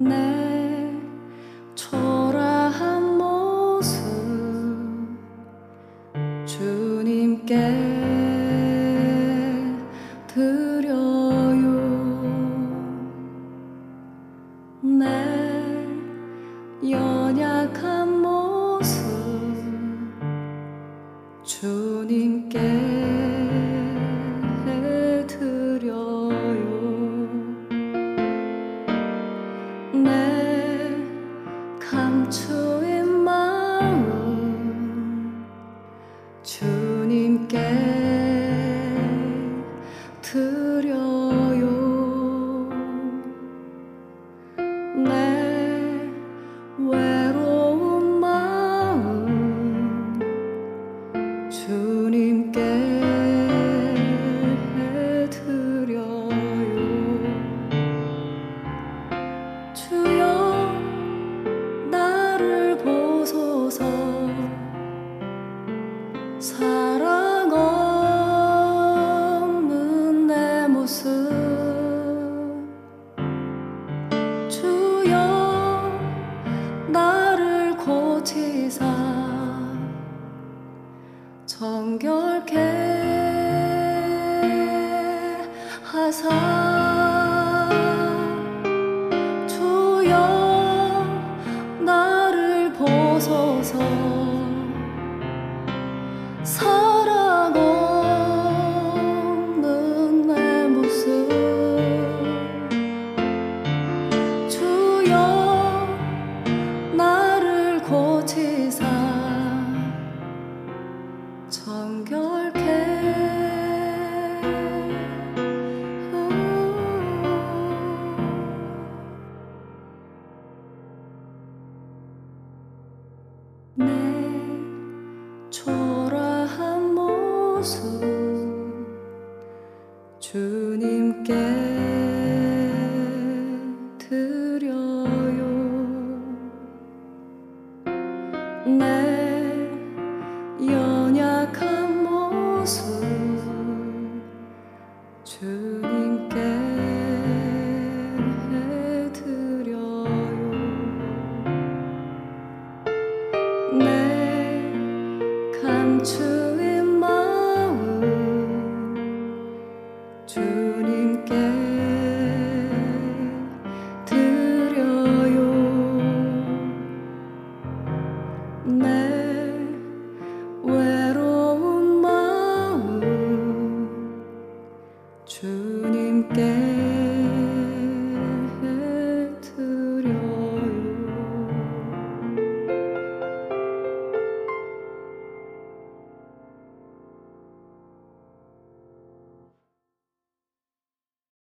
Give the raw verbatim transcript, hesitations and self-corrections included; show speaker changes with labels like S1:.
S1: 내 초라한 모습 주님께 드려요. 내 연약한 모습 주님께 드려요. 내 감추인 마음 주님께 드려요. 내 외로운 마음 주님께 드려요. 주여 나를 보소서. 사랑 없는 내 모습 주여 나를 고치사 정결케 하사. 주여 나를 보소서. 사랑 없는 내 모습 주여 나를 고치사 정결케. 내 초라한 모습 주님께 드려요. 내 연약한 모습 주님께 드려요. 내 감추인 마음 주님께 드려요. 내 외로운 마음 주님께